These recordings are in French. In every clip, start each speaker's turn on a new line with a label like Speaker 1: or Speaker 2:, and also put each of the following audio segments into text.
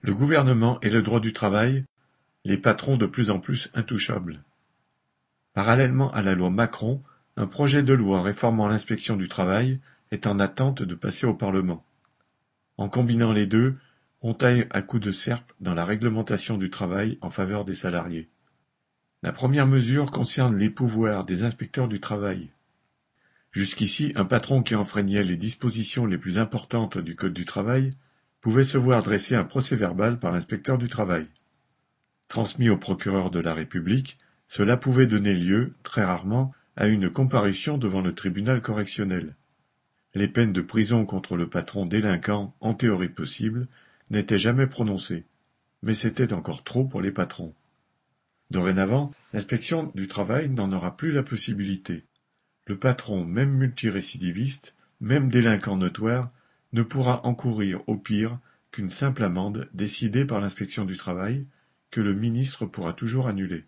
Speaker 1: Le gouvernement et le droit du travail, les patrons de plus en plus intouchables. Parallèlement à la loi Macron, un projet de loi réformant l'inspection du travail est en attente de passer au Parlement. En combinant les deux, on taille à coups de serpe dans la réglementation du travail en faveur des salariés. La première mesure concerne les pouvoirs des inspecteurs du travail. Jusqu'ici, un patron qui enfreignait les dispositions les plus importantes du Code du travail pouvait se voir dresser un procès-verbal par l'inspecteur du travail. Transmis au procureur de la République, cela pouvait donner lieu, très rarement, à une comparution devant le tribunal correctionnel. Les peines de prison contre le patron délinquant, en théorie possible, n'étaient jamais prononcées, mais c'était encore trop pour les patrons. Dorénavant, l'inspection du travail n'en aura plus la possibilité. Le patron, même multirécidiviste, même délinquant notoire, ne pourra encourir au pire qu'une simple amende décidée par l'inspection du travail, que le ministre pourra toujours annuler.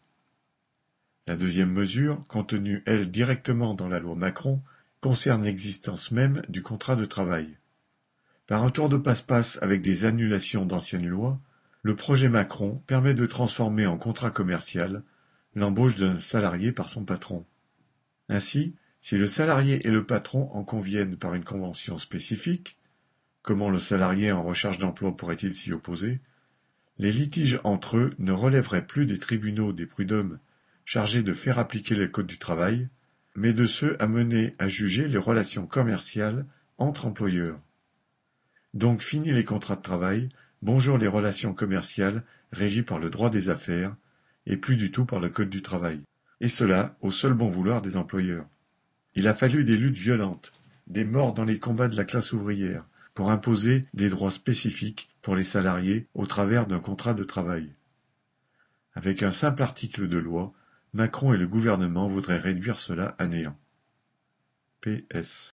Speaker 1: La deuxième mesure, contenue elle directement dans la loi Macron, concerne l'existence même du contrat de travail. Par un tour de passe-passe avec des annulations d'anciennes lois, le projet Macron permet de transformer en contrat commercial l'embauche d'un salarié par son patron. Ainsi, si le salarié et le patron en conviennent par une convention spécifique, comment le salarié en recherche d'emploi pourrait-il s'y opposer? Les litiges entre eux ne relèveraient plus des tribunaux des prud'hommes chargés de faire appliquer le code du travail, mais de ceux amenés à juger les relations commerciales entre employeurs. Donc fini les contrats de travail, bonjour les relations commerciales régies par le droit des affaires, et plus du tout par le code du travail. Et cela au seul bon vouloir des employeurs. Il a fallu des luttes violentes, des morts dans les combats de la classe ouvrière, pour imposer des droits spécifiques pour les salariés au travers d'un contrat de travail. Avec un simple article de loi, Macron et le gouvernement voudraient réduire cela à néant. PS.